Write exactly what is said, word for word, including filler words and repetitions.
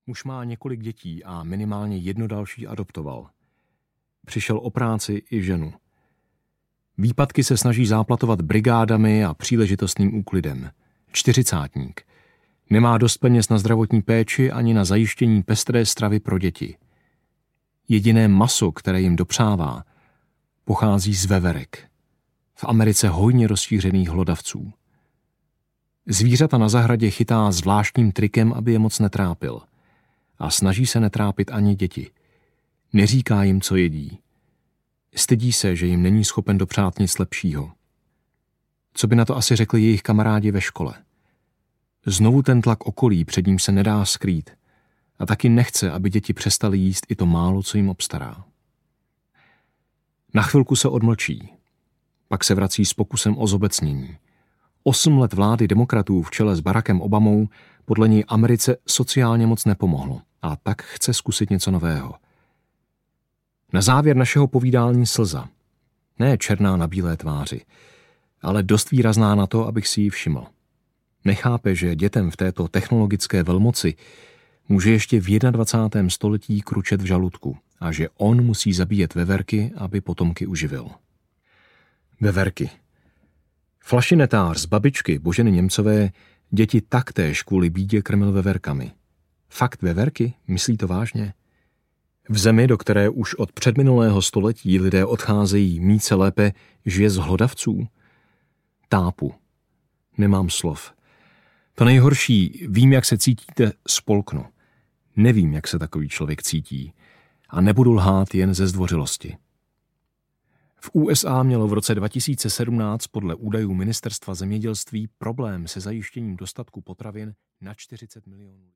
Muž má několik dětí a minimálně jedno další adoptoval. Přišel o práci i ženu. Výpadky se snaží záplatovat brigádami a příležitostným úklidem. Čtyřicátník. Nemá dost peněz na zdravotní péči ani na zajištění pestré stravy pro děti. Jediné maso, které jim dopřává, pochází z veverek. V Americe hojně rozšířených hlodavců. Zvířata na zahradě chytá zvláštním trikem, aby je moc netrápil. A snaží se netrápit ani děti. Neříká jim, co jedí. Stydí se, že jim není schopen dopřát nic lepšího. Co by na to asi řekli jejich kamarádi ve škole? Znovu ten tlak okolí, před ním se nedá skrýt. A taky nechce, aby děti přestaly jíst i to málo, co jim obstará. Na chvilku se odmlčí. Pak se vrací s pokusem o zobecnění. Osm let vlády demokratů v čele s Barackem Obamou podle něj Americe sociálně moc nepomohlo a tak chce zkusit něco nového. Na závěr našeho povídání slza. Ne černá na bílé tváři, ale dost výrazná na to, abych si ji všiml. Nechápe, že dětem v této technologické velmoci může ještě v dvacátém prvním století kručet v žaludku a že on musí zabíjet veverky, aby potomky uživil. Veverky. Flašinetář z babičky Boženy Němcové děti taktéž kvůli bídě krmil veverkami. Fakt veverky? Myslí to vážně? V zemi, do které už od předminulého století lidé odcházejí mít se lépe, žije z hlodavců? Tápu. Nemám slov. To nejhorší, vím, jak se cítíte, spolknu. Nevím, jak se takový člověk cítí. A nebudu lhát jen ze zdvořilosti. V U S A mělo v roce dva tisíce sedmnáct podle údajů Ministerstva zemědělství problém se zajištěním dostatku potravin na čtyřicet milionů.